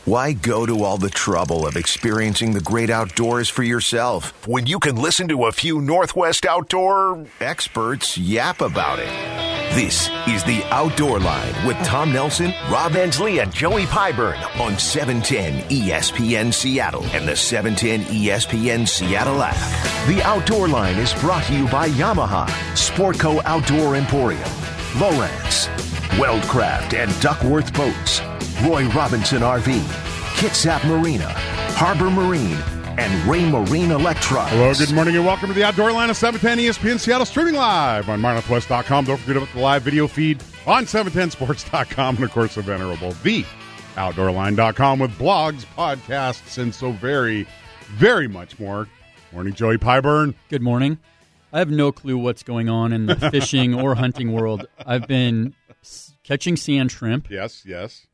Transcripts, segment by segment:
Why go to all the trouble of experiencing the great outdoors for yourself when you can listen to a few Northwest outdoor experts yap about it? This is The Outdoor Line with Tom Nelson, Rob Ensley, and Joey Pyburn on 710 ESPN Seattle and the 710 ESPN Seattle app. The Outdoor Line is brought to you by Yamaha, Sportco Outdoor Emporium, Lowrance, Weldcraft and Duckworth Boats, Roy Robinson RV, Kitsap Marina, Harbor Marine, and Ray Marine Electronics. Hello, good morning, and welcome to the Outdoor Line of 710 ESPN Seattle, streaming live on MyNorthwest.com. Don't forget about the live video feed on 710sports.com, and, of course, the venerable TheOutdoorLine.com with blogs, podcasts, and so very, very much more. Morning, Joey Pyburn. Good morning. I have no clue what's going on in the fishing or hunting world. I've been catching sand shrimp. Yes.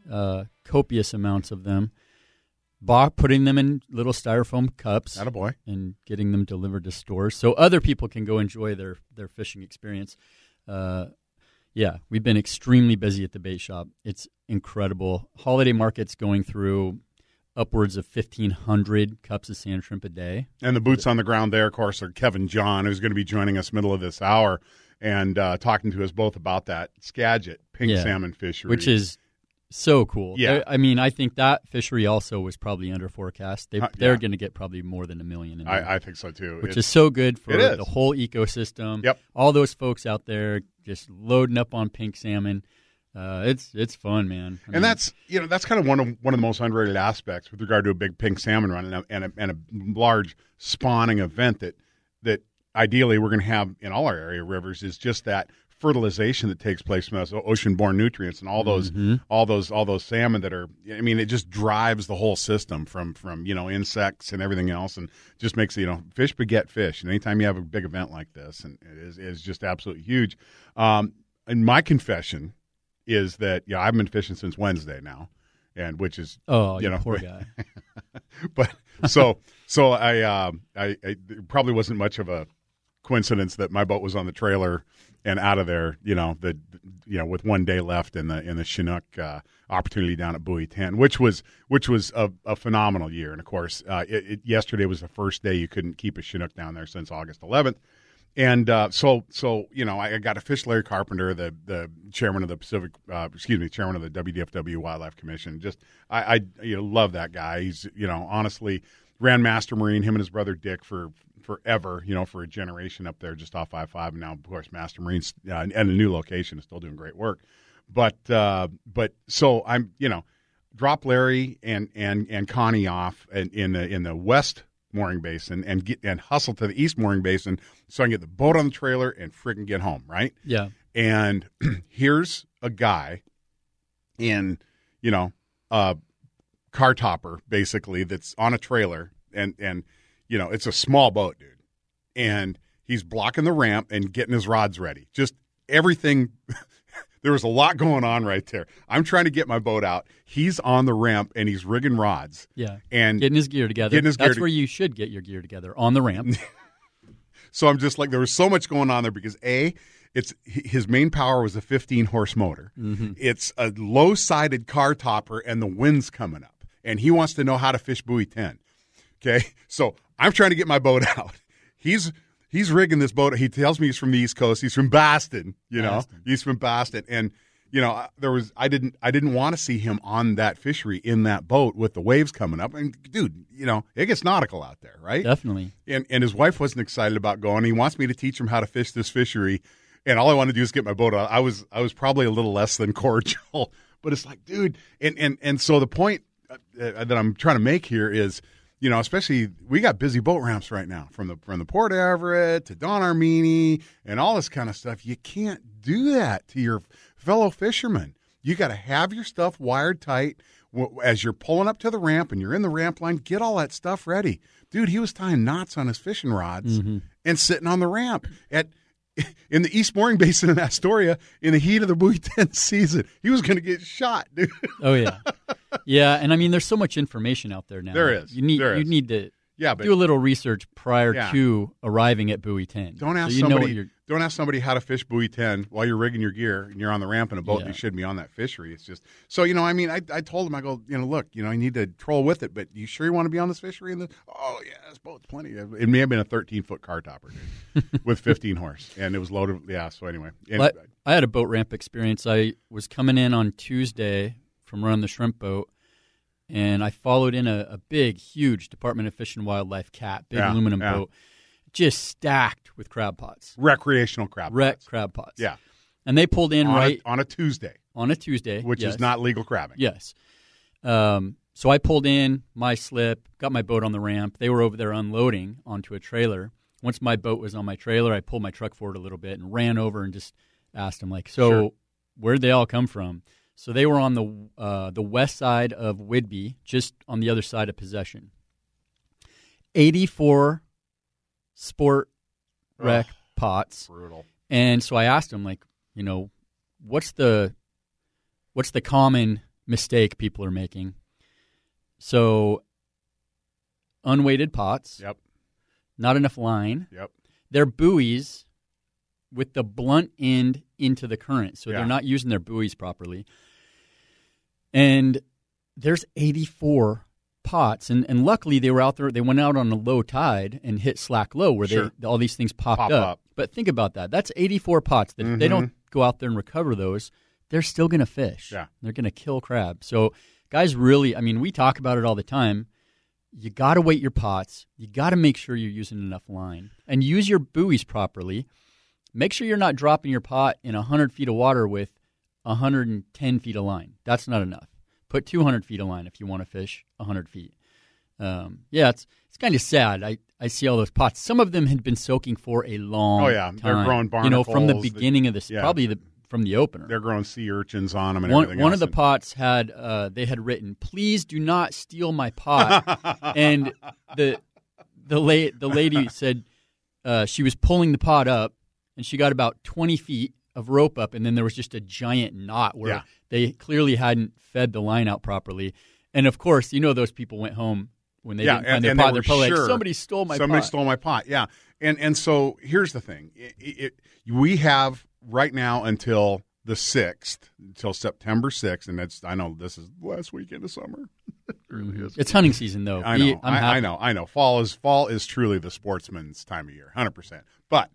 Copious amounts of them. Putting them in little styrofoam cups. Attaboy. And getting them delivered to stores so other people can go enjoy their fishing experience. We've been extremely busy at the bait shop. It's incredible. Holiday market's going through upwards of 1,500 cups of sand shrimp a day. And the boots on the ground there, of course, are Kevin John, who's going to be joining us middle of this hour and talking to us both about that Skagit pink salmon fishery. Which is so cool. Yeah. I mean, I think that fishery also was probably under forecast. They're going to get probably more than $1 million in there. I think so, too. Which is so good for the whole ecosystem. Yep. All those folks out there just loading up on pink salmon. It's fun, man. I mean, that's kind of one of the most underrated aspects with regard to a big pink salmon run and a large spawning event that ideally we're going to have in all our area rivers is just that fertilization that takes place from those ocean-borne nutrients and all those salmon that are. I mean, it just drives the whole system from insects and everything else, and just makes fish beget fish. And anytime you have a big event like this, and it is just absolutely huge. And my confession is that I've been fishing since Wednesday now, and which is poor guy. But so I it probably wasn't much of a coincidence that my boat was on the trailer and out of there, with 1 day left in the Chinook opportunity down at Buoy 10, which was a phenomenal year. And of course, yesterday was the first day you couldn't keep a Chinook down there since August 11th. And so I got to fish Larry Carpenter, the chairman of the chairman of the WDFW Wildlife Commission. Just I love that guy. He's honestly ran Master Marine, him and his brother Dick for forever, for a generation up there just off I-5, and now of course Master Marine's and a new location is still doing great work. But so I'm drop Larry and Connie off in the west mooring basin and hustle to the east mooring basin so I can get the boat on the trailer and freaking get home, right? Yeah. And here's a guy in a car topper basically that's on a trailer and it's a small boat, dude. And he's blocking the ramp and getting his rods ready. Just everything. There was a lot going on right there. I'm trying to get my boat out. He's on the ramp and he's rigging rods. Yeah. And getting his gear together. That's where you should get your gear together, on the ramp. So I'm just like, there was so much going on there because it's his main power was a 15-horse motor. Mm-hmm. It's a low-sided car topper and the wind's coming up. And he wants to know how to fish Buoy 10. Okay, so I'm trying to get my boat out. He's rigging this boat. He tells me he's from the East Coast. He's from Boston. He's from Boston, and I didn't want to see him on that fishery in that boat with the waves coming up. And dude, it gets nautical out there, right? Definitely. And his wife wasn't excited about going. He wants me to teach him how to fish this fishery, and all I want to do is get my boat out. I was probably a little less than cordial, but it's like, dude, and so the point that I'm trying to make here is, especially we got busy boat ramps right now from the Port Everett to Don Armini and all this kind of stuff. You can't do that to your fellow fishermen. You got to have your stuff wired tight as you're pulling up to the ramp and you're in the ramp line. Get all that stuff ready, dude. He was tying knots on his fishing rods and sitting on the ramp in the East Mooring Basin in Astoria in the heat of the Buoy 10 season. He was going to get shot, dude. Oh, yeah. Yeah, and I mean, there's so much information out there now. There is. You need to Yeah, but do a little research prior Yeah. to arriving at buoy 10. don't ask so you know what somebody. you're. Don't ask somebody how to fish buoy 10 while you're rigging your gear and you're on the ramp in a boat. Yeah. And you should be on that fishery. It's just so I mean, I told him, I go, look, you need to troll with it, but you sure you want to be on this fishery? And oh yeah, this boat's plenty. It may have been a 13-foot car topper dude, with 15 horse, and it was loaded. Yeah. So anyway, But I had a boat ramp experience. I was coming in on Tuesday from running the shrimp boat, and I followed in a big, huge Department of Fish and Wildlife cat, big aluminum boat, just stacked with crab pots. recreational crab pots. Crab pots. Yeah. And they pulled in on a Tuesday, which is not legal crabbing. Yes. So I pulled in my slip, got my boat on the ramp. They were over there unloading onto a trailer. Once my boat was on my trailer, I pulled my truck forward a little bit and ran over and just asked them, like, so Sure. where'd they all come from? So they were on the west side of Whidbey, just on the other side of Possession. 84 sport wreck pots. Brutal. And so I asked him, like, what's the common mistake people are making? So unweighted pots. Yep. Not enough line. Yep. They're buoys with the blunt end into the current, so Yeah. they're not using their buoys properly. And there's 84 pots, and luckily they were out there. They went out on a low tide and hit slack low, where Sure. all these things popped Pop up. up. But think about that. That's 84 pots. That if they don't go out there and recover those, they're still going to fish. Yeah. They're going to kill crab. So guys, really, I mean, we talk about it all the time. You got to weight your pots. You got to make sure you're using enough line and use your buoys properly. Make sure you're not dropping your pot in 100 feet of water with 110 feet of line. That's not enough. Put 200 feet of line if you want to fish 100 feet. It's kind of sad. I see all those pots. Some of them had been soaking for a long time. They're growing from the barnacles. beginning of this, probably from the opener. They're growing sea urchins on them and everything One else. of the pots had they had written, "Please do not steal my pot," and the lady said she was pulling the pot up, and she got about 20 feet of rope up, and then there was just a giant knot where they clearly hadn't fed the line out properly. And of course, those people went home when they didn't find their pot. They're probably like, somebody stole my pot. Somebody stole my pot, yeah. And so here's the thing. We have right now until the 6th, until September 6th, and I know this is the last weekend of summer. It really is. It's hunting season, though. I know. I know. Fall is truly the sportsman's time of year, 100%. But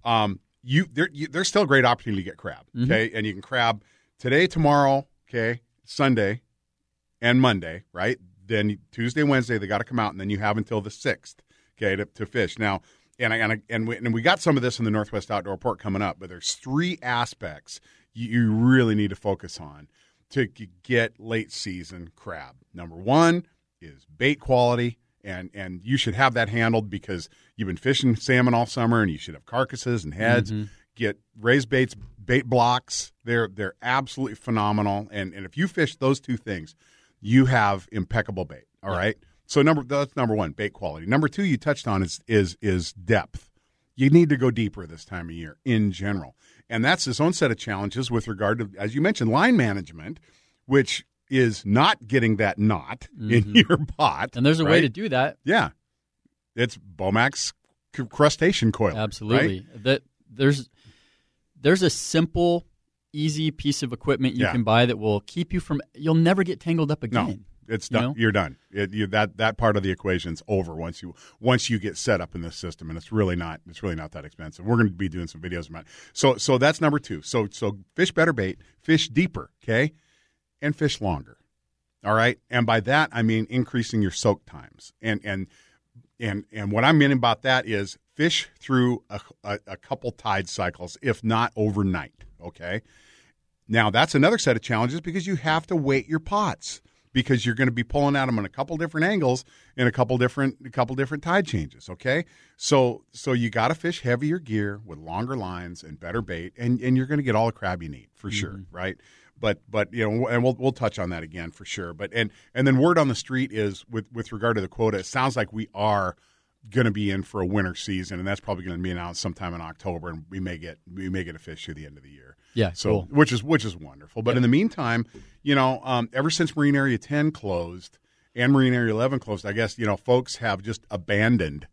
there's still a great opportunity to get crab, okay? And you can crab today, tomorrow, okay, Sunday, and Monday, right? Then Tuesday, Wednesday, they got to come out, and then you have until the 6th, okay, to fish. Now, and we got some of this in the Northwest Outdoor Report coming up, but there's 3 aspects you really need to focus on to get late season crab. Number 1 is bait quality, and you should have that handled because you've been fishing salmon all summer, and you should have carcasses and heads. Get raised bait blocks. They're absolutely phenomenal, and if you fish those 2 things, you have impeccable bait. All right. So that's number 1, bait quality. Number 2, you touched on is depth. You need to go deeper this time of year in general, and that's its own set of challenges with regard to, as you mentioned, line management, which is not getting that knot in your pot. And there's a way to do that. Yeah, it's Bomax crustacean coil. Absolutely. Right? That there's a simple, easy piece of equipment you can buy that will keep you from. You'll never get tangled up again. No. It's done. You're done. That part of the equation's over once you get set up in this system, and it's really not that expensive. We're going to be doing some videos about it. So that's number 2. So fish better bait, fish deeper, okay, and fish longer. All right, and by that I mean increasing your soak times. And what I mean about that is fish through a couple tide cycles, if not overnight. Okay, now that's another set of challenges because you have to weight your pots, because you're going to be pulling at them on a couple different angles in a couple different tide changes, okay? So you got to fish heavier gear with longer lines and better bait, and you're going to get all the crab you need for sure, right? But and we'll touch on that again for sure. But and then word on the street is with regard to the quota, it sounds like we are going to be in for a winter season, and that's probably going to be announced sometime in October, and we may get a fish through the end of the year. Yeah, so cool. which is wonderful. But in the meantime, ever since Marine Area 10 closed, and Marine Area 11 closed, I guess, folks have just abandoned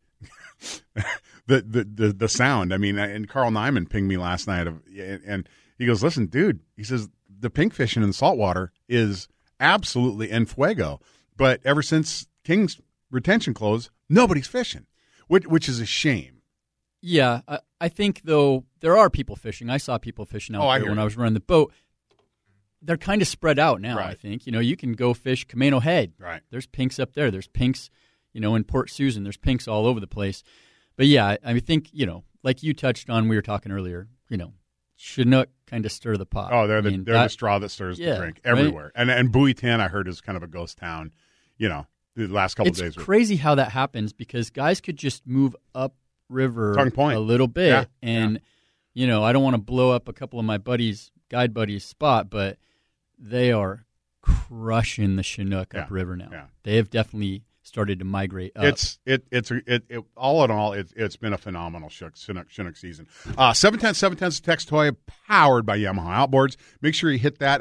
the sound. I mean, and Carl Nyman pinged me last night, and he goes, listen, dude, he says, the pink fishing in saltwater is absolutely en fuego. But ever since King's retention closed, nobody's fishing, which is a shame. Yeah, I think, though, there are people fishing. I saw people fishing out there when I was running the boat. They're kind of spread out now, right. I think. You can go fish Camano Head. Right. There's pinks up there. There's pinks, in Port Susan. There's pinks all over the place. But, yeah, I think, like you touched on, we were talking earlier, Chinook kind of stir the pot. Oh, they're the straw that stirs the drink everywhere. Right? And Buoy 10, I heard, is kind of a ghost town, the last couple of days. It's crazy how that happens because guys could just move up river a little bit. I don't want to blow up a couple of my guide buddies' spot, but they are crushing the Chinook upriver now. Yeah. They have definitely started to migrate up. It's all in all, it's been a phenomenal Chinook season. 710's text toy powered by Yamaha Outboards. Make sure you hit that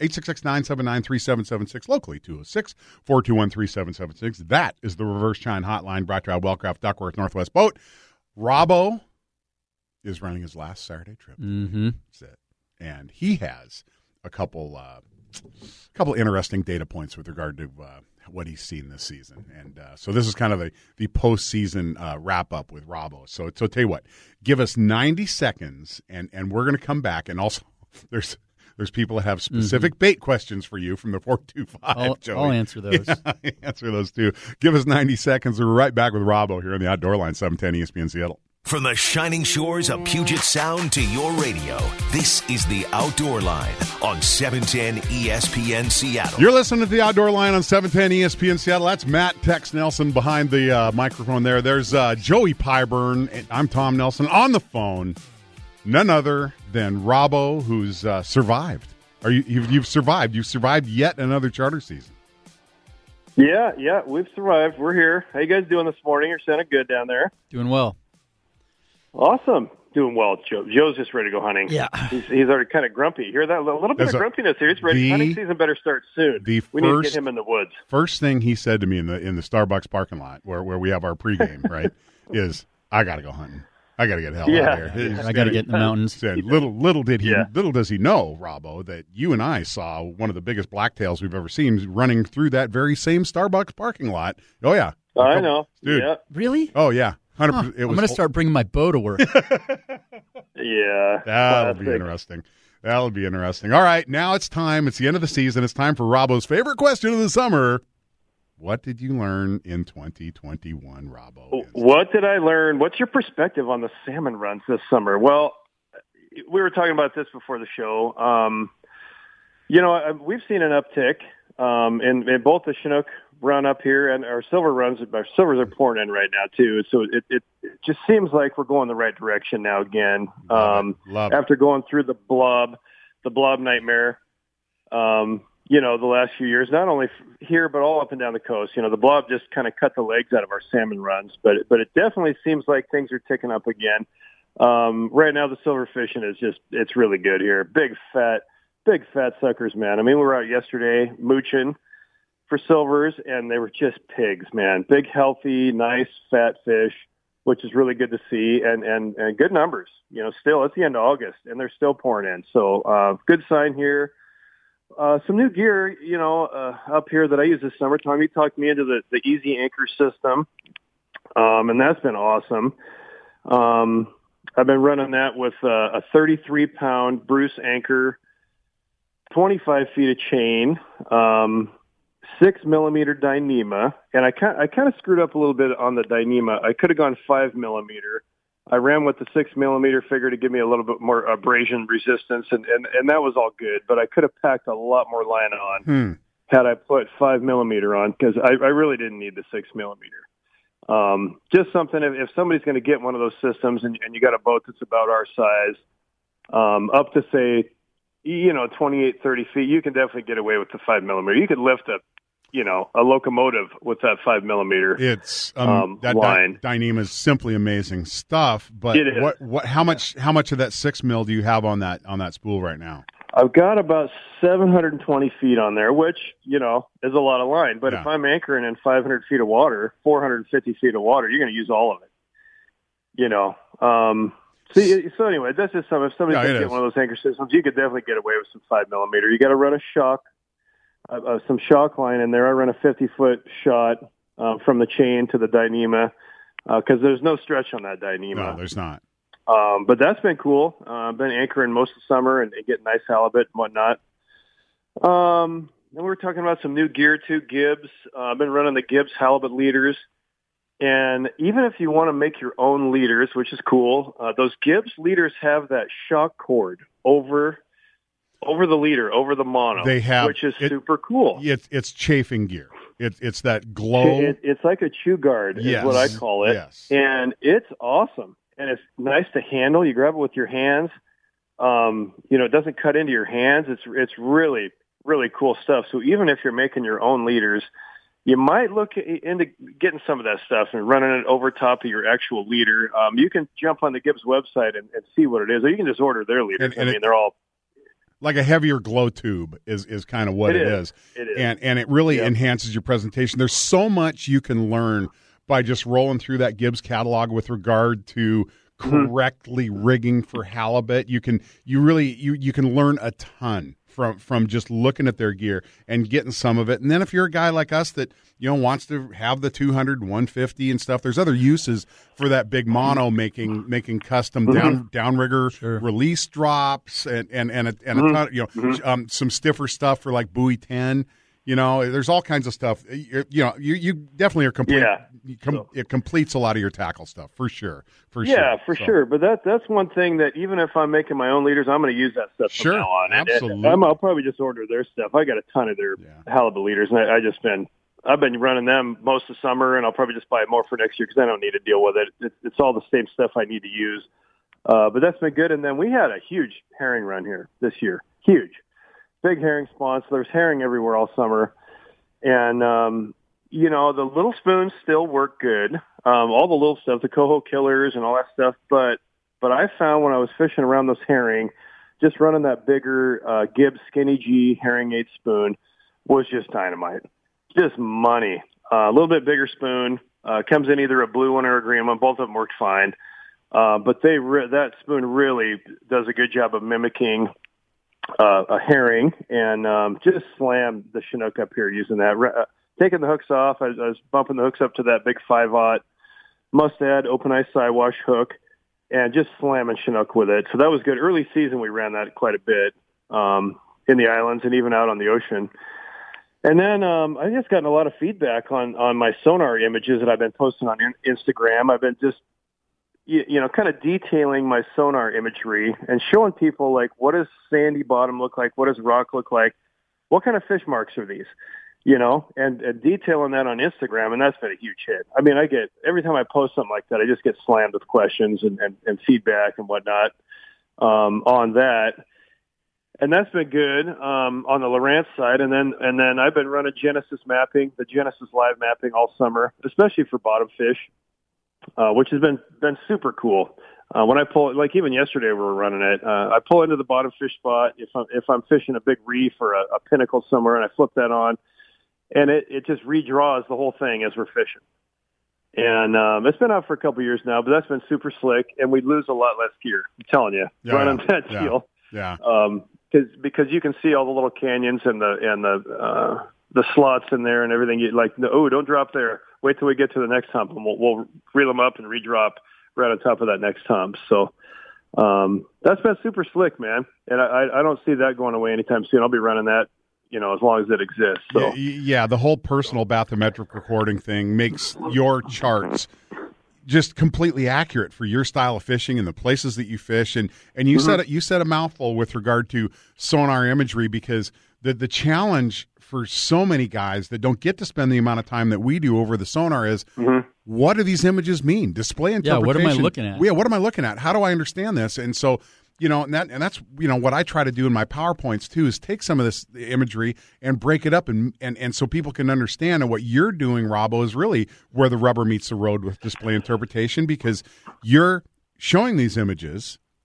866-979-3776 locally 206-421-3776. That is the Reverse Chine Hotline brought to you by Wellcraft Duckworth Northwest Boat. Robbo is running his last Saturday trip. Mm-hmm. That's it, and he has a couple interesting data points with regard to what he's seen this season. And so this is kind of the postseason wrap-up with Robbo. So tell you what, give us 90 seconds, and we're going to come back. And also, there's people that have specific bait questions for you from the 425, Joey. I'll answer those. Yeah, answer those, too. Give us 90 seconds. We're right back with Robbo here on the Outdoor Line, 710 ESPN Seattle. From the shining shores of Puget Sound to your radio, this is the Outdoor Line on 710 ESPN Seattle. You're listening to the Outdoor Line on 710 ESPN Seattle. That's Matt Tex Nelson behind the microphone there. There's Joey Pyburn. I'm Tom Nelson on the phone. None other than Robbo, who's survived. You've survived. You've survived yet another charter season. Yeah, we've survived. We're here. How you guys doing this morning? You're sounding good down there. Doing well. Awesome. Doing well, Joe. Joe's just ready to go hunting. Yeah. He's already kind of grumpy. You hear that? A little bit of grumpiness here. He's ready. Hunting season better start soon. We need to get him in the woods. First thing he said to me in the Starbucks parking lot where we have our pregame, right, is, I got to go hunting. I got to get the hell out of here. I got to get in the mountains. Said, little does he know, Robbo, that you and I saw one of the biggest blacktails we've ever seen running through that very same Starbucks parking lot. Oh, yeah. I know. Dude. Yeah. Really? Oh, yeah. 100%. I'm going to start bringing my bow to work. Yeah. That'll be interesting. All right, now it's time. It's the end of the season. It's time for Robbo's favorite question of the summer. What did you learn in 2021, Robbo? What did I learn? What's your perspective on the salmon runs this summer? Well, we were talking about this before the show. We've seen an uptick in both the Chinook run up here and our silver runs. Our silvers are pouring in right now, too. So it just seems like we're going the right direction now again. Love it. After going through the blob nightmare, the last few years, not only here, but all up and down the coast. The blob just kind of cut the legs out of our salmon runs, but it definitely seems like things are ticking up again. Right now, the silver fishing it's really good here. Big fat suckers, man. I mean, we were out yesterday mooching for silvers, and they were just pigs, man. Big, healthy, nice, fat fish, which is really good to see, and good numbers. Still, it's the end of August, and they're still pouring in. So, good sign here. Some new gear, up here that I use this summer. Tommy talked me into the Easy Anchor system, and that's been awesome. I've been running that with a 33-pound Bruce anchor, 25 feet of chain, 6-millimeter Dyneema, and I kind of screwed up a little bit on the Dyneema. I could have gone 5-millimeter. I ran with the 6-millimeter figure to give me a little bit more abrasion resistance, and that was all good. But I could have packed a lot more line on had I put 5-millimeter on, because I really didn't need the 6-millimeter. Just something, if somebody's going to get one of those systems and you got a boat that's about our size, up to say, 28, 30 feet, you can definitely get away with the 5-millimeter. You could lift a locomotive with that 5-millimeter. It's that line. Dyneema is simply amazing stuff. But how much of that 6 mil do you have on that spool right now? I've got about 720 feet on there, which, is a lot of line. But if I'm anchoring in 500 feet of water, 450 feet of water, you're going to use all of it. So anyway, that's just some. If somebody can get one of those anchor systems, you could definitely get away with some 5mm. You got to run a shock, some shock line in there. I run a 50-foot shot from the chain to the Dyneema because there's no stretch on that Dyneema. No, there's not. But that's been cool. I've been anchoring most of the summer and getting nice halibut and whatnot. Then we were talking about some new gear too, Gibbs. I've been running the Gibbs halibut leaders. And even if you want to make your own leaders, which is cool, those Gibbs leaders have that shock cord over the leader, over the mono, which is super cool. It's chafing gear. It's that glow. It's like a chew guard is what I call it. Yes. And it's awesome. And it's nice to handle. You grab it with your hands. It doesn't cut into your hands. It's really, really cool stuff. So even if you're making your own leaders, you might look into getting some of that stuff and running it over top of your actual leader. You can jump on the Gibbs website and see what it is, or you can just order their leaders. They're all like a heavier glow tube is kind of what it is. It is. And it really enhances your presentation. There's so much you can learn by just rolling through that Gibbs catalog with regard to correctly rigging for halibut. You can learn a ton from just looking at their gear and getting some of it. And then if you're a guy like us that wants to have the 200, 150 and stuff, there's other uses for that big mono making custom downrigger release drops and a ton, some stiffer stuff for like buoy 10. There's all kinds of stuff. You definitely are complete. It completes a lot of your tackle stuff for sure. Sure. But that's one thing that even if I'm making my own leaders, I'm going to use that stuff from now on. Absolutely. I'll probably just order their stuff. I got a ton of their halibut leaders, and I've been running them most of the summer, and I'll probably just buy more for next year because I don't need to deal with it. It's all the same stuff I need to use. But that's been good. And then we had a huge herring run here this year. Huge. Big herring spawn, so there's herring everywhere all summer. And, the little spoons still work good. All the little stuff, the coho killers and all that stuff. But I found when I was fishing around those herring, just running that bigger Gibbs Skinny G herring 8 spoon was just dynamite. Just money. A little bit bigger spoon. Comes in either a blue one or a green one. Both of them worked fine. But that spoon really does a good job of mimicking a herring, and just slammed the Chinook up here using that. Taking the hooks off, I was bumping the hooks up to that big 5/0 Mustad open eye sidewash hook, and just slamming Chinook with it. So that was good. Early season, we ran that quite a bit in the islands and even out on the ocean. And then I just gotten a lot of feedback on my sonar images that I've been posting on Instagram. I've been just kind of detailing my sonar imagery and showing people, like, what does sandy bottom look like? What does rock look like? What kind of fish marks are these? And detailing that on Instagram, and that's been a huge hit. I mean, every time I post something like that, I just get slammed with questions and feedback and whatnot on that. And that's been good on the Lowrance side. And then I've been running Genesis mapping, the Genesis live mapping all summer, especially for bottom fish. Which has been super cool. When I pull, like even yesterday we were running it, I pull into the bottom fish spot if I'm fishing a big reef or a pinnacle somewhere, and I flip that on, and it just redraws the whole thing as we're fishing. And it's been out for a couple of years now, but that's been super slick, and we lose a lot less gear. I'm telling you, running that deal. Yeah. Because you can see all the little canyons and the slots in there and everything. You like, oh, don't drop there. Wait till we get to the next hump, and we'll reel them up and redrop right on top of that next hump. So that's been super slick, man. And I don't see that going away anytime soon. I'll be running that, as long as it exists. So yeah, the whole personal bathymetric recording thing makes your charts just completely accurate for your style of fishing and the places that you fish. And you said a mouthful with regard to sonar imagery, because the challenge for so many guys that don't get to spend the amount of time that we do over the sonar is, what do these images mean? Display interpretation. Yeah, what am I looking at? Yeah, what am I looking at? How do I understand this? And so, and that's what I try to do in my PowerPoints too, is take some of this imagery and break it up and so people can understand. And what you're doing, Robbo, is really where the rubber meets the road with display interpretation, because you're showing these images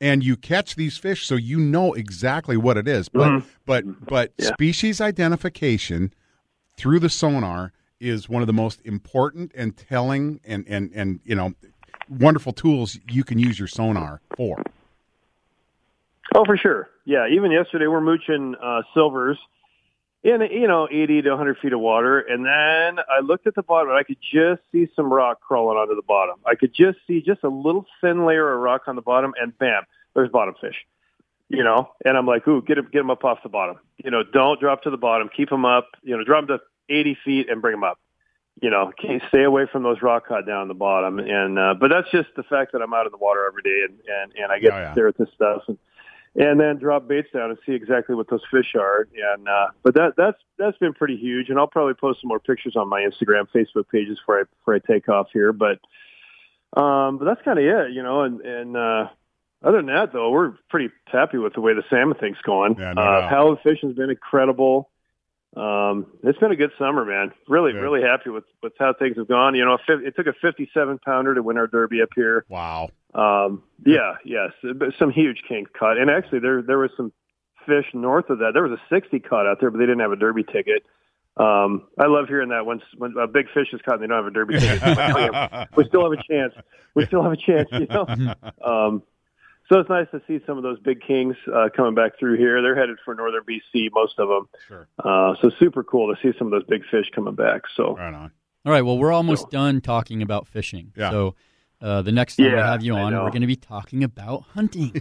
and you catch these fish, so you know exactly what it is. But species identification through the sonar is one of the most important and telling and wonderful tools you can use your sonar for. Oh, for sure. Yeah, even yesterday we're mooching silvers in 80 to 100 feet of water, and then I looked at the bottom and I could just see some rock crawling onto the bottom. I could just see just a little thin layer of rock on the bottom, and bam, there's bottom fish. And I'm like, ooh, get them up off the bottom. Don't drop to the bottom. Keep them up. Drop them to 80 feet and bring them up. Stay away from those rock caught down the bottom. And but that's just the fact that I'm out in the water every day and I get to stare at this stuff and then drop baits down and see exactly what those fish are. And but that's been pretty huge. And I'll probably post some more pictures on my Instagram, Facebook pages before I take off here. But that's kind of it, And other than that, though, we're pretty happy with the way the salmon thing's going. Yeah, no doubt. Halibut fishing's been incredible. It's been a good summer, man. Really happy with how things have gone. It took a 57-pounder to win our derby up here. Wow. Yes, some huge kinks caught, and actually there was some fish north of that. There was a 60 caught out there, but they didn't have a derby ticket. I love hearing that when a big fish is caught and they don't have a derby ticket. We still have a chance. So it's nice to see some of those big kings coming back through here. They're headed for northern BC, most of them. Sure. So super cool to see some of those big fish coming back. So right on. All right, well, we're almost done talking about fishing. Yeah. So the next time we have you on, we're going to be talking about hunting.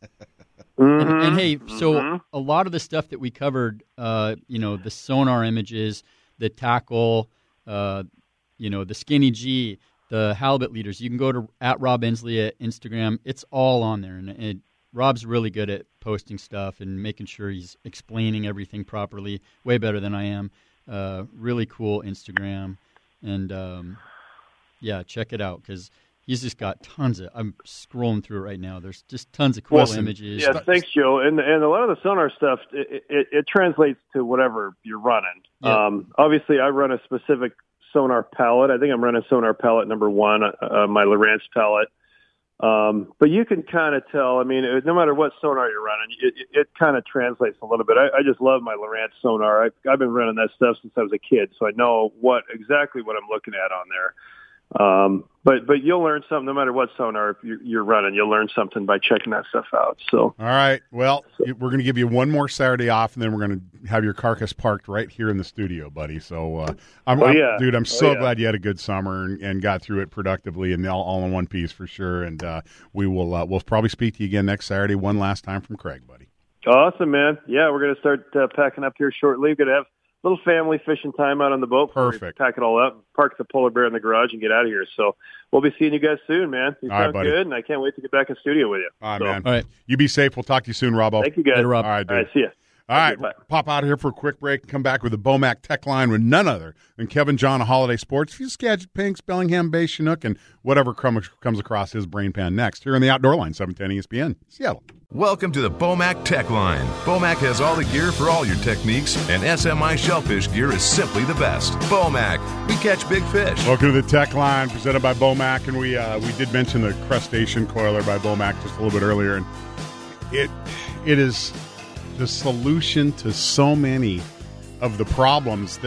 And hey, so a lot of the stuff that we covered, the sonar images, the tackle, the skinny G, the halibut leaders, you can go to @Rob Ensley at Instagram. It's all on there. And Rob's really good at posting stuff and making sure he's explaining everything properly, way better than I am. Really cool Instagram. And, check it out because he's just got tons of – I'm scrolling through it right now. There's just tons of cool images. Yeah, thanks, Joe. And a lot of the sonar stuff, it translates to whatever you're running. Yeah. Obviously, I run a specific – sonar palette. I think I'm running sonar palette number 1, my Lowrance palette. But you can kind of tell, no matter what sonar you're running, it kind of translates a little bit. I just love my Lowrance sonar. I've been running that stuff since I was a kid, so I know exactly what I'm looking at on there. But you'll learn something no matter what sonar you're running. You'll learn something by checking that stuff out. So, all right. Well, we're going to give you one more Saturday off, and then we're going to have your carcass parked right here in the studio, buddy. So, dude, I'm so glad you had a good summer and got through it productively and all in one piece for sure. And we'll probably speak to you again next Saturday, one last time from Craig, buddy. Awesome, man. Yeah, we're going to start packing up here shortly. We're going to have little family fishing time out on the boat. Perfect. Pack it all up, park the polar bear in the garage, and get out of here. So we'll be seeing you guys soon, man. You sound good, and I can't wait to get back in studio with you. All right, man. All right. You be safe. We'll talk to you soon, Robbo. Thank you, guys. Later, Rob. All right, dude. All right, see ya. All right, pop out of here for a quick break. Come back with the Bomac Tech Line with none other than Kevin John of Holiday Sports. Fuse Skagit, Pinks, Bellingham Bay, Chinook, and whatever comes across his brain pan next. Here on the Outdoor Line, 710 ESPN, Seattle. Welcome to the Bomac Tech Line. Bomac has all the gear for all your techniques, and SMI shellfish gear is simply the best. Bomac, we catch big fish. Welcome to the Tech Line, presented by Bomac, and we did mention the crustacean coiler by Bomac just a little bit earlier, and it is the solution to so many of the problems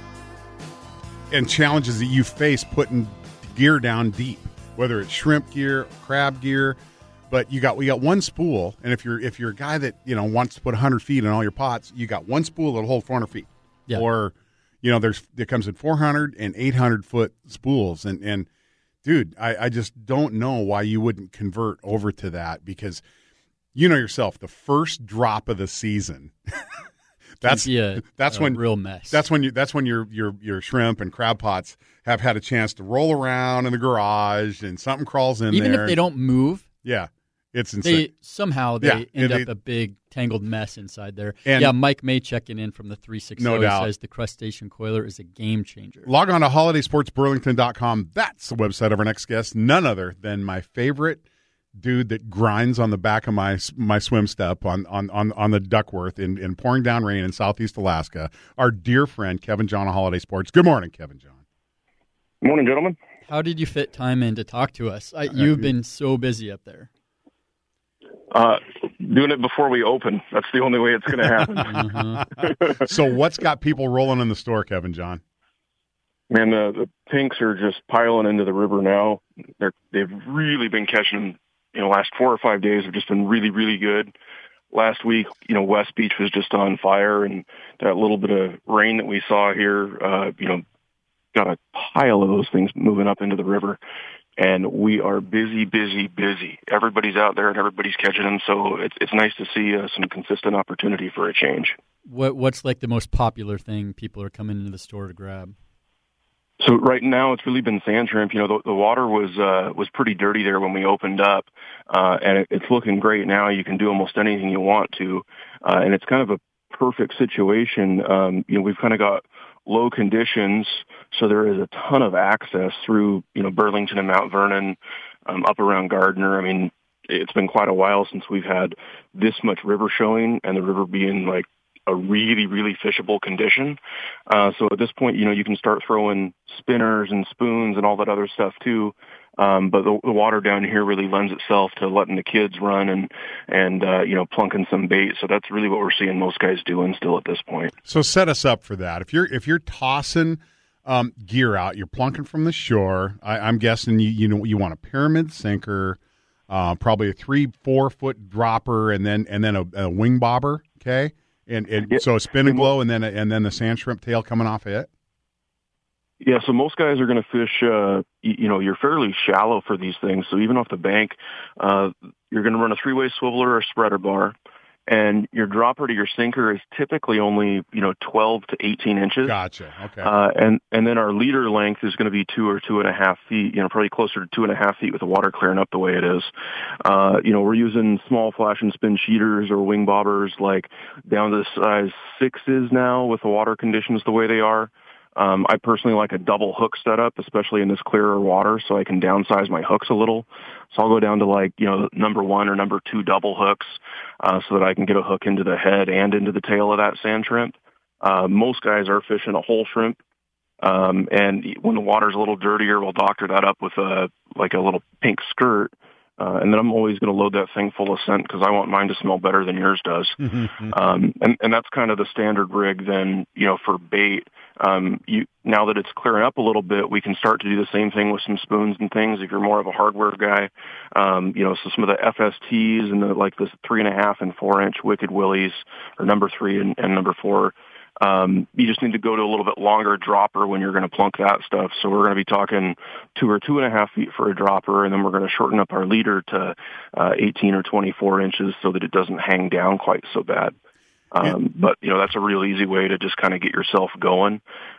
and challenges that you face putting gear down deep, whether it's shrimp gear, crab gear. But we got one spool, and if you're a guy that wants to put 100 feet in all your pots, you got one spool that'll hold 400 feet. Yeah. Or it comes in 400 and 800 foot spools, and dude, I just don't know why you wouldn't convert over to that, because you know yourself, the first drop of the season, that's when real mess. That's when your shrimp and crab pots have had a chance to roll around in the garage, and something crawls in even there. if they don't move. Yeah, it's insane. They end up a big tangled mess inside there. And Mike May checking in from the 360 no doubt says the crustacean coiler is a game changer. Log on to holidaysportsburlington.com. That's the website of our next guest, none other than my favorite dude that grinds on the back of my swim step on the Duckworth in pouring down rain in southeast Alaska, our dear friend Kevin John of Holiday Sports. Good morning, Kevin John. Good morning, gentlemen. How did you fit time in to talk to us? You've been so busy up there. Doing it before we open. That's the only way it's going to happen. Mm-hmm. So what's got people rolling in the store, Kevin John? Man, the pinks are just piling into the river now. They've really been catching them. Last 4 or 5 days have just been really, really good. Last week, West Beach was just on fire, and that little bit of rain that we saw here, got a pile of those things moving up into the river. And we are busy, busy, busy. Everybody's out there and everybody's catching them, so it's nice to see some consistent opportunity for a change. What's like the most popular thing people are coming into the store to grab? So right now it's really been sand shrimp. The water was pretty dirty there when we opened up, and it's looking great now. You can do almost anything you want to, and it's kind of a perfect situation. We've kind of got low conditions, so there is a ton of access through, Burlington and Mount Vernon, up around Gardner. I mean, it's been quite a while since we've had this much river showing, and the river being like a really, really fishable condition. So at this point, you can start throwing spinners and spoons and all that other stuff too. But the water down here really lends itself to letting the kids run and plunking some bait. So that's really what we're seeing most guys doing still at this point. So set us up for that. If you're tossing gear out, you're plunking from the shore. I'm guessing you want a pyramid sinker, probably a 3-4 foot dropper, and then a wing bobber. Okay, and yeah. So a spin and glow, and then the sand shrimp tail coming off of it. Yeah, so most guys are going to fish, you're fairly shallow for these things. So even off the bank, you're going to run a 3-way swiveler or a spreader bar. And your dropper to your sinker is typically only, 12 to 18 inches. Gotcha. Okay. And then our leader length is going to be 2 or 2.5 feet, probably closer to 2.5 feet with the water clearing up the way it is. We're using small flash and spin cheaters or wing bobbers, like down to size 6s now with the water conditions the way they are. I personally like a double hook setup, especially in this clearer water, so I can downsize my hooks a little. So I'll go down to number 1 or number 2 double hooks, so that I can get a hook into the head and into the tail of that sand shrimp. Most guys are fishing a whole shrimp. And when the water's a little dirtier, we'll doctor that up with a little pink skirt. And then I'm always going to load that thing full of scent because I want mine to smell better than yours does. And that's kind of the standard rig then, for bait. Now that it's clearing up a little bit, we can start to do the same thing with some spoons and things if you're more of a hardware guy. So some of the FSTs and the 3.5 and 4 inch Wicked Willies are number 3 and number 4. You just need to go to a little bit longer dropper when you're going to plunk that stuff. So we're going to be talking 2 or 2.5 feet for a dropper, and then we're going to shorten up our leader to 18 or 24 inches so that it doesn't hang down quite so bad. But that's a real easy way to just kind of get yourself going.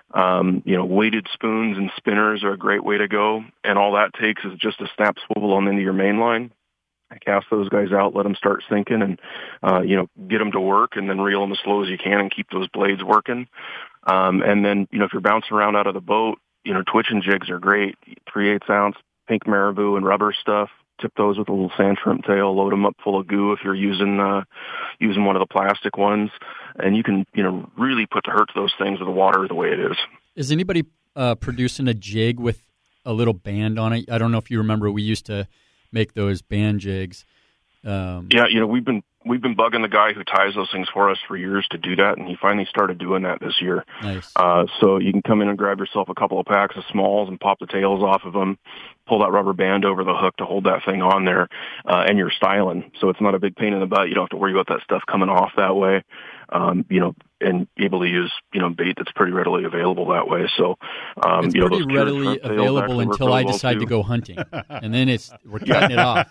Weighted spoons and spinners are a great way to go, and all that takes is just a snap swivel on the end of your main line. I cast those guys out, let them start sinking, and get them to work, and then reel them as slow as you can and keep those blades working. And then if you're bouncing around out of the boat, twitching jigs are great. 3/8 ounce pink marabou and rubber stuff. Tip those with a little sand shrimp tail. Load them up full of goo if you're using one of the plastic ones, and you can really put the hurt to those things with the water the way it is. Is anybody producing a jig with a little band on it? I don't know if you remember, we used to make those band jigs. We've been bugging the guy who ties those things for us for years to do that, and he finally started doing that this year. Nice. So you can come in and grab yourself a couple of packs of smalls and pop the tails off of them, pull that rubber band over the hook to hold that thing on there, and you're styling. So it's not a big pain in the butt. You don't have to worry about that stuff coming off that way. And able to use, bait that's pretty readily available that way. So, it's pretty readily available until I decide to go hunting, and then we're cutting it off.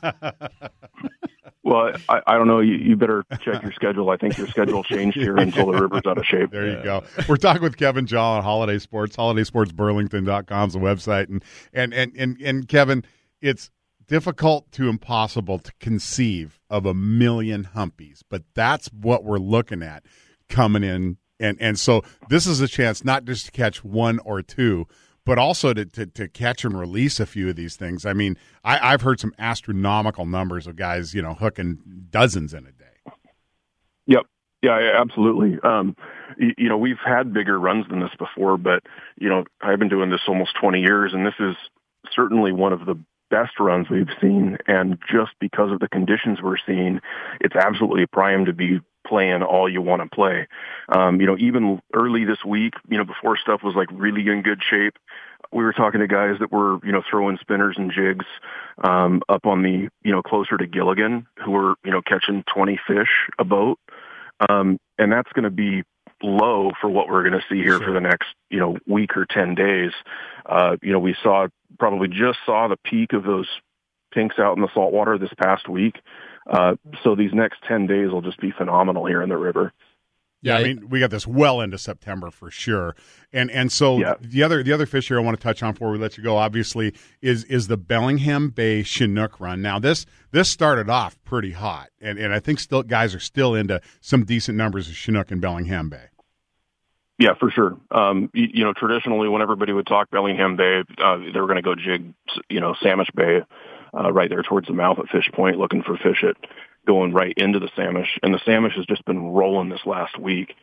Well, I don't know. You better check your schedule. I think your schedule changed here until the river's out of shape. There you go. We're talking with Kevin John on Holiday Sports. HolidaySportsBurlington.com is the website. And Kevin, it's difficult to impossible to conceive of a million humpies, but that's what we're looking at coming in. And so this is a chance not just to catch 1 or 2, but also to catch and release a few of these things. I mean, I've heard some astronomical numbers of guys, hooking dozens in a day. Yep. Yeah, absolutely. We've had bigger runs than this before, but, I've been doing this almost 20 years, and this is certainly one of the best runs we've seen, and just because of the conditions we're seeing, it's absolutely primed to be playing all you want to play. Even early this week, before stuff was like really in good shape, we were talking to guys that were, throwing spinners and jigs up on the, closer to Gilligan, who were, catching 20 fish a boat. And that's going to be low for what we're going to see here for the next, week or 10 days. We probably just saw the peak of those pinks out in the saltwater this past week. So these next 10 days will just be phenomenal here in the river. Yeah, I mean, we got this well into September for sure. And so the other fish here I want to touch on before we let you go, obviously, is the Bellingham Bay Chinook run. Now, this started off pretty hot, and I think guys are still into some decent numbers of Chinook in Bellingham Bay. Yeah, for sure. Traditionally, when everybody would talk Bellingham Bay, they were going to go jig, Samish Bay, right there towards the mouth at Fish Point, looking for fish going right into the Samish. And the Samish has just been rolling this last week.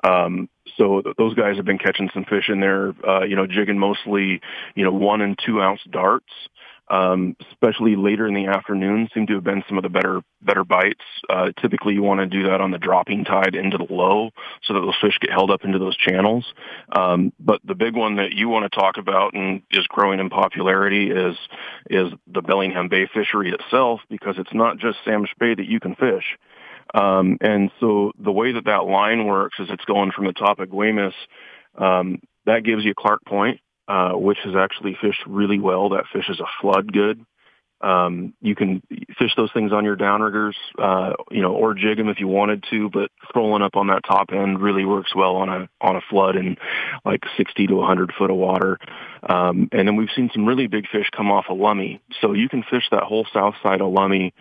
So those guys have been catching some fish in there, jigging mostly, 1 and 2 ounce darts, especially later in the afternoon seem to have been some of the better bites. Typically you want to do that on the dropping tide into the low so that those fish get held up into those channels. But the big one that you want to talk about and is growing in popularity is the Bellingham Bay fishery itself, because it's not just Samish Bay that you can fish. And so the way that line works is it's going from the top of Guaymas. That gives you Clark Point, which has actually fished really well. That fish is a flood good. You can fish those things on your downriggers, or jig them if you wanted to, but trolling up on that top end really works well on a flood in like 60 to 100 foot of water. And then we've seen some really big fish come off of Lummi. So you can fish that whole south side of Lummi,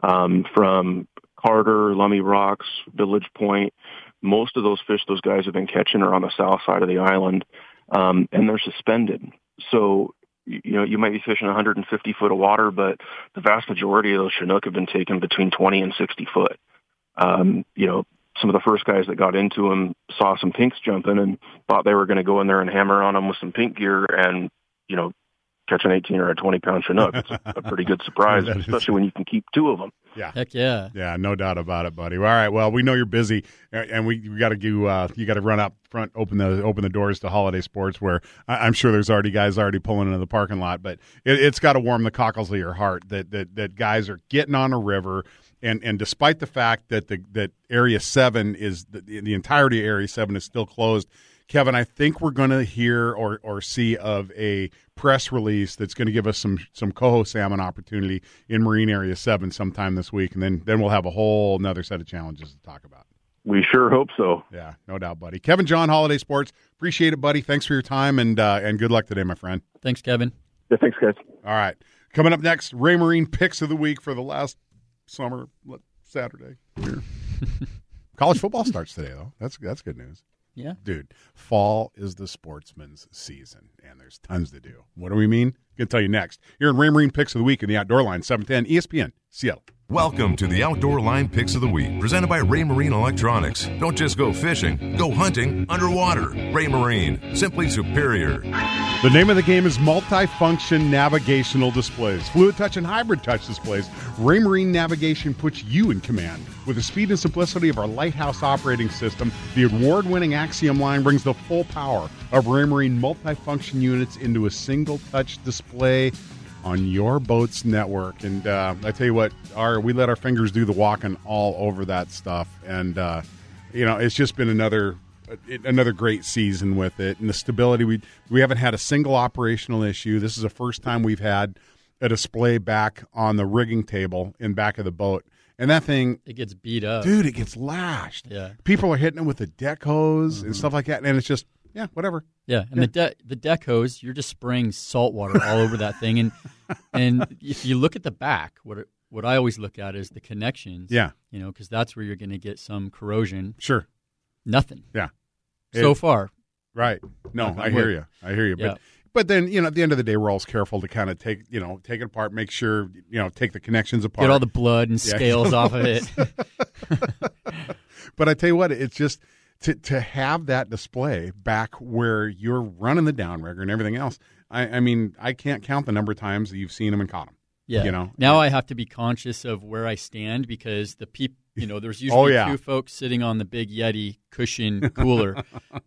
from Carter, Lummi Rocks, Village Point. Most of those fish those guys have been catching are on the south side of the island, and they're suspended. So, you might be fishing 150 foot of water, but the vast majority of those Chinook have been taken between 20 and 60 foot. Some of the first guys that got into them saw some pinks jumping and thought they were going to go in there and hammer on them with some pink gear and, catch an 18 or a 20-pound Chinook. It's a pretty good surprise, especially when you can keep 2 of them. Yeah. Heck yeah. Yeah, no doubt about it, buddy. All right, well, we know you're busy, and we got to you got to run up front, open the doors to Holiday Sports, where I'm sure there's already guys pulling into the parking lot, but it's got to warm the cockles of your heart that guys are getting on a river, and despite the fact that that Area 7 is the entirety of Area 7 is still closed. Kevin, I think we're going to hear or see of a press release that's going to give us some coho salmon opportunity in Marine Area 7 sometime this week, and then we'll have a whole another set of challenges to talk about. We sure hope so. Yeah, no doubt, buddy. Kevin John, Holiday Sports. Appreciate it, buddy. Thanks for your time, and good luck today, my friend. Thanks, Kevin. Yeah, thanks, guys. All right. Coming up next, Raymarine picks of the week for the last summer Saturday here. College football starts today, though. That's good news. Yeah. Dude, fall is the sportsman's season, and there's tons to do. What do we mean? I'm going to tell you next. Here in Raymarine Picks of the Week in the Outdoor Line, 710 ESPN, Seattle. Welcome to the Outdoor Line Picks of the Week, presented by Raymarine Electronics. Don't just go fishing, go hunting underwater. Raymarine, simply superior. The name of the game is Multifunction Navigational Displays. Fluid Touch and Hybrid Touch displays. Raymarine Navigation puts you in command. With the speed and simplicity of our Lighthouse operating system, the award-winning Axiom line brings the full power of Raymarine multifunction units into a single-touch display on your boat's network. And I tell you what, we let our fingers do the walking all over that stuff. And, it's just been another great season with it. And the stability, we haven't had a single operational issue. This is the first time we've had a display back on the rigging table in back of the boat. And that thing, it gets beat up. Dude, it gets lashed. Yeah. People are hitting it with the deck hose and stuff like that. And it's just, yeah, whatever. Yeah, and the deck hose, you're just spraying salt water all over that thing. And if you look at the back, what I always look at is the connections. Yeah. Because that's where you're going to get some corrosion. Sure. Nothing. Yeah. So far. Right. No, I hear you. Yeah. But then, at the end of the day, we're always careful to kind of take it apart, make sure, take the connections apart. Get all the blood and scales off of it. But I tell you what, it's just to have that display back where you're running the downrigger and everything else. I mean, I can't count the number of times that you've seen them and caught them. Yeah. You know, now I have to be conscious of where I stand because the people, there's usually two folks sitting on the big Yeti cushion cooler,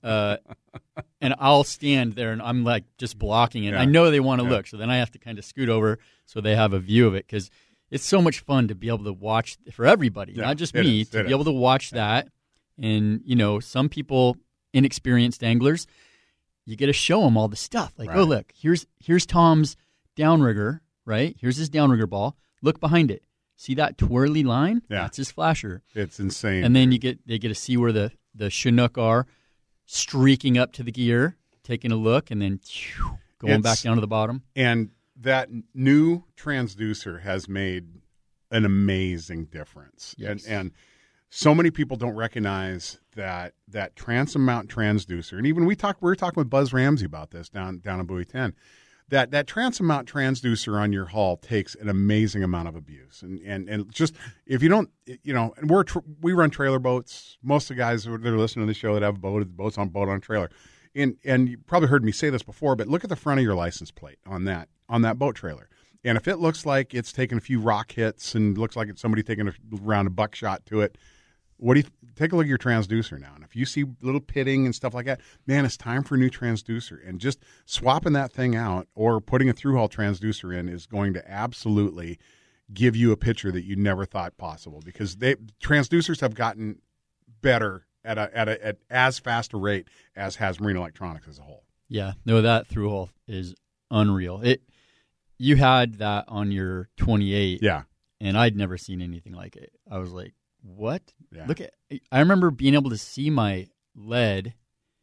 and I'll stand there and I'm like just blocking it. I know they want to look, so then I have to kind of scoot over so they have a view of it because it's so much fun to be able to watch for everybody, not just me, to be able to watch that. And some people, inexperienced anglers, you get to show them all the stuff. Like, oh look, here's Tom's downrigger. Right? Here's his downrigger ball. Look behind it. See that twirly line? Yeah. That's his flasher. It's insane. And then they get to see where the Chinook are streaking up to the gear, taking a look, and then going back down to the bottom. And that new transducer has made an amazing difference. Yes. And so many people don't recognize that transom mount transducer. And even we were talking with Buzz Ramsey about this down in Buoy 10. That transom mount transducer on your hull takes an amazing amount of abuse, and just if you don't, and we run trailer boats. Most of the guys that are listening to the show that have boats on a trailer, and you probably heard me say this before, but look at the front of your license plate on that boat trailer, and if it looks like it's taken a few rock hits and looks like it's somebody taking a round of buckshot to it, take a look at your transducer now. And if you see little pitting and stuff like that, man, it's time for a new transducer. And just swapping that thing out or putting a through-hull transducer in is going to absolutely give you a picture that you never thought possible because transducers have gotten better at as fast a rate as has Marine Electronics as a whole. Yeah, no, that through-hull is unreal. You had that on your 28, and I'd never seen anything like it. I was like, what? Yeah. I remember being able to see my lead,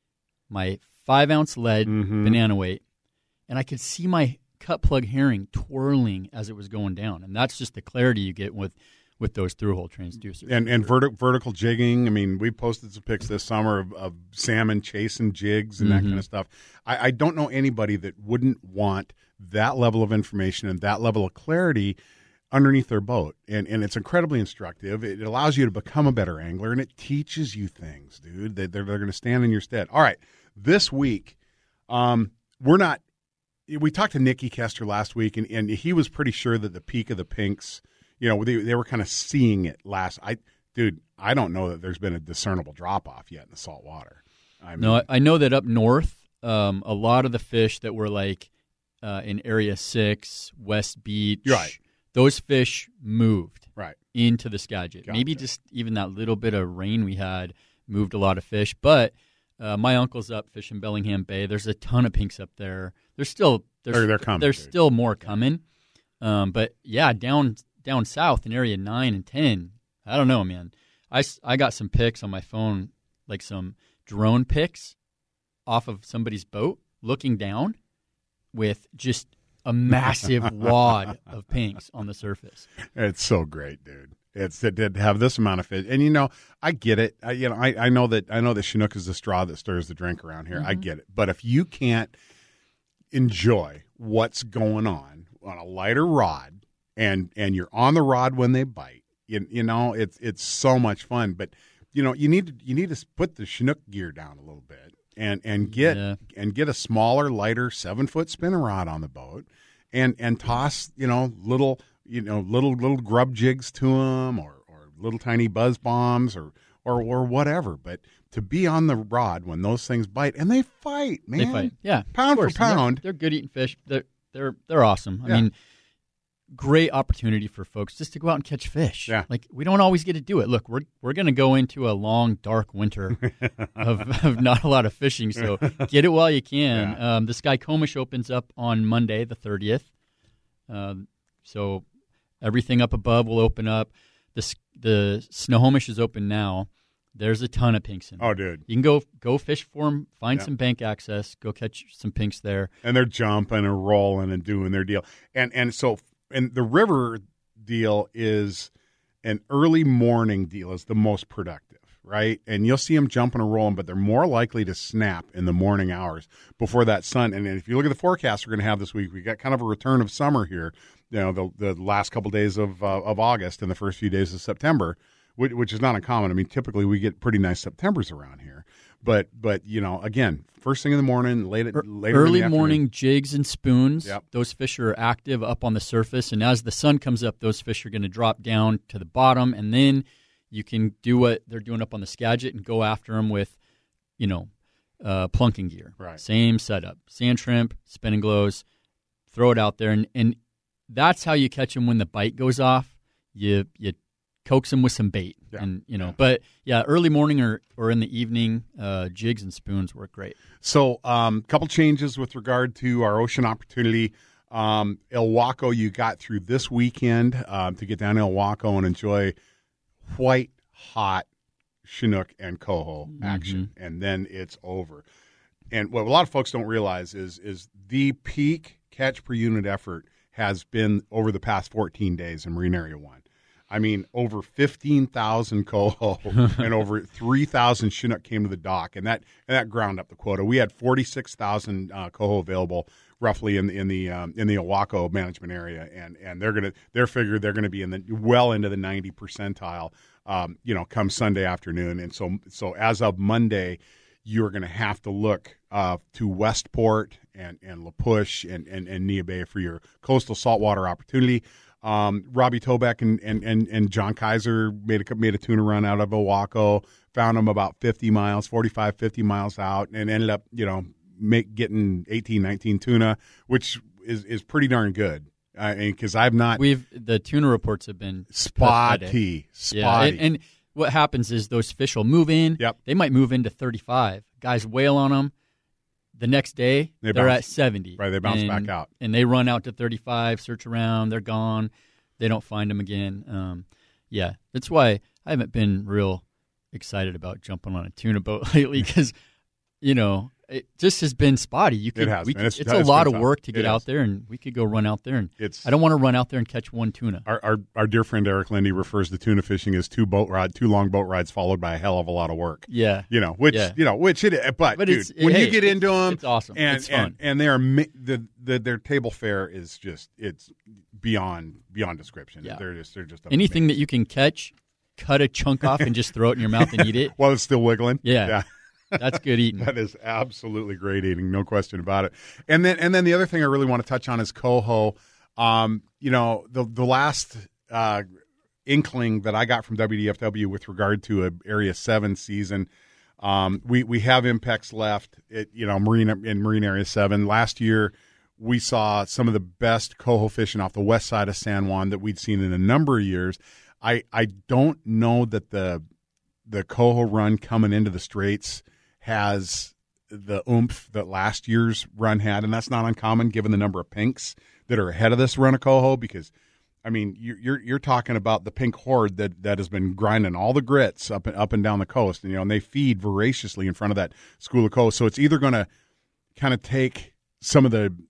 my 5-ounce lead banana weight, and I could see my cut plug herring twirling as it was going down. And that's just the clarity you get with those through-hole transducers. And vertical jigging. I mean, we posted some pics this summer of salmon chasing jigs and that kind of stuff. I don't know anybody that wouldn't want that level of information and that level of clarity underneath their boat, and it's incredibly instructive. It allows you to become a better angler, and it teaches you things, dude. They're going to stand in your stead. All right, this week, we talked to Nicky Kester last week, and he was pretty sure that the peak of the pinks, they were kind of seeing it last. I don't know that there's been a discernible drop off yet in the salt water. I know that up north, a lot of the fish that were like in Area 6, West Beach, right. Those fish moved into the Skagit. Gotcha. Maybe just even that little bit of rain we had moved a lot of fish. But my uncle's up fishing Bellingham Bay. There's a ton of pinks up there. They're coming. There's still more coming. But yeah, down south in Area 9 and 10, I don't know, man. I got some pics on my phone, like some drone pics off of somebody's boat looking down with just a massive wad of pinks on the surface. It's so great, dude. It's to have this amount of fish, and I get it. I know that Chinook is the straw that stirs the drink around here. I get it, but if you can't enjoy what's going on a lighter rod, and you're on the rod when they bite, it's so much fun. But you need to put the Chinook gear down a little bit. And get a smaller, lighter 7-foot spinner rod on the boat, and toss little grub jigs to them, or little tiny buzz bombs, or whatever. But to be on the rod when those things bite, and they fight, man. They fight, yeah, pound for pound. They're good eating fish. They're awesome. I mean, great opportunity for folks just to go out and catch fish. Yeah. Like, we don't always get to do it. Look, we're going to go into a long, dark winter of not a lot of fishing, so get it while you can. Yeah. The Skykomish opens up on Monday, the 30th. So everything up above will open up. The Snohomish is open now. There's a ton of pinks in there. Oh, dude. You can go fish for them, find some bank access, go catch some pinks there. And they're jumping and rolling and doing their deal. And the river deal is an early morning deal is the most productive, right? And you'll see them jumping and rolling, but they're more likely to snap in the morning hours before that sun. And if you look at the forecast we're going to have this week, we got kind of a return of summer here, the last couple days of August and the first few days of September, which is not uncommon. I mean, typically we get pretty nice Septembers around here. But again, first thing in the morning, later early in the morning jigs and spoons. Yep. Those fish are active up on the surface, and as the sun comes up, those fish are going to drop down to the bottom, and then you can do what they're doing up on the Skagit and go after them with, plunking gear. Right. Same setup, sand shrimp, spinning glows, throw it out there, and that's how you catch them when the bite goes off. You coax them with some bait, But early morning or in the evening, jigs and spoons work great. So, couple changes with regard to our ocean opportunity. Ilwaco, you got through this weekend to get down to Ilwaco and enjoy white hot Chinook and coho action, and then it's over. And what a lot of folks don't realize is the peak catch per unit effort has been over the past 14 days in Marine Area 1. I mean, over 15,000 coho and over 3,000 Chinook came to the dock, and that ground up the quota. We had 46,000 coho available, roughly in the Ilwaco management area, and they're figured they're gonna be well into the 90 percentile, come Sunday afternoon. And so as of Monday, you're going to have to look to Westport and La Push and Nia Bay for your coastal saltwater opportunity. Robbie Tobeck and John Kaiser made a tuna run out of Ilwaco, found them about 50 miles out, and ended up, getting 18, 19 tuna, which is pretty darn good. Because the tuna reports have been spotty. Yeah, and what happens is those fish will move in. Yep. They might move into 35. Guys wail on them. The next day, they're at 70. Right, they bounce back out. And they run out to 35, search around, they're gone. They don't find them again. That's why I haven't been real excited about jumping on a tuna boat lately because, it just has been spotty. It's a lot of work to get out there, and we could go run out there. And I don't want to run out there and catch one tuna. Our dear friend Eric Lindy refers to tuna fishing as two long boat rides followed by a hell of a lot of work. Yeah, which it is. But dude, when you get into them, it's awesome. And, it's fun. And they are their table fare is just it's beyond description. Yeah. They're just anything amazing. that you can catch, cut a chunk off and just throw it in your mouth and eat it while it's still wiggling. Yeah. That's good eating. That is absolutely great eating, no question about it. And then the other thing I really want to touch on is coho. The last inkling that I got from WDFW with regard to a Area 7 season, we have Impex left. Marine Area 7 last year. We saw some of the best coho fishing off the west side of San Juan that we'd seen in a number of years. I don't know that the coho run coming into the Straits has the oomph that last year's run had, and that's not uncommon given the number of pinks that are ahead of this run of coho. Because, I mean, you're talking about the pink horde that has been grinding all the grits up and down the coast, and they feed voraciously in front of that school of coho. So it's either going to kind of take some of the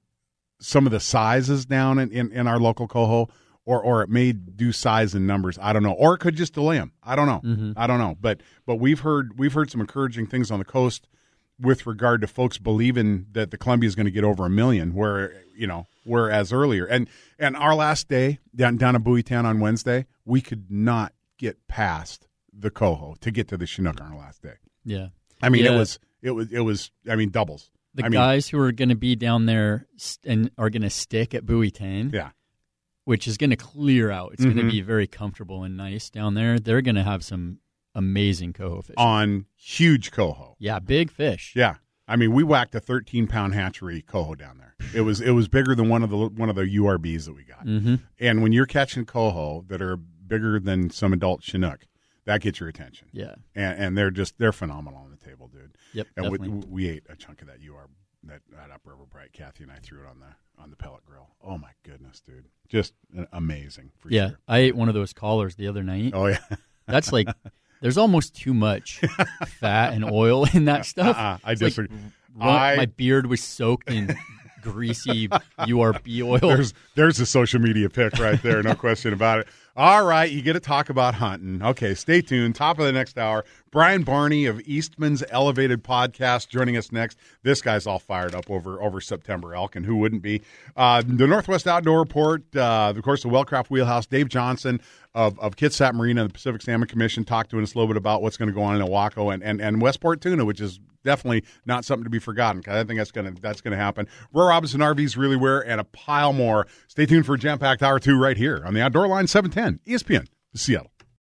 sizes down in our local coho, or it may do size and numbers. I don't know. Or it could just delay them. I don't know. Mm-hmm. I don't know. But we've heard some encouraging things on the coast with regard to folks believing that the Columbia is going to get over 1 million, whereas earlier. And our last day down at Buoytown on Wednesday, we could not get past the coho to get to the Chinook on our last day. Yeah. I mean, it was doubles. Guys who are going to be down there and are going to stick at Buoytown. Yeah. Which is going to clear out. It's going to be very comfortable and nice down there. They're going to have some amazing coho fish. On huge coho. Yeah, big fish. Yeah. I mean, we whacked a 13-pound hatchery coho down there. It was bigger than one of the URBs that we got. Mm-hmm. And when you're catching coho that are bigger than some adult Chinook, that gets your attention. Yeah. And they're phenomenal on the table, dude. Yep, and definitely. we ate a chunk of that that Upriver Bright. Kathy and I threw it on the pellet grill. Oh my goodness, dude. Just amazing for sure. I ate one of those collars the other night. Oh yeah. That's like there's almost too much fat and oil in that stuff. I disagree. My beard was soaked in greasy URB oil. There's a social media pic right there, no question about it. All right, you get to talk about hunting. Okay, stay tuned. Top of the next hour, Brian Barney of Eastman's Elevated Podcast joining us next. This guy's all fired up over September elk, and who wouldn't be? The Northwest Outdoor Report, of course, the Wellcraft Wheelhouse, Dave Johnson, of Kitsap Marina and the Pacific Salmon Commission, talk to us a little bit about what's going to go on in Oahu and Westport Tuna, which is definitely not something to be forgotten. I think that's going to happen. Roy Robinson RVs Really Wear, and a pile more. Stay tuned for Jam Packed Hour 2 right here on the Outdoor Line 710 ESPN Seattle.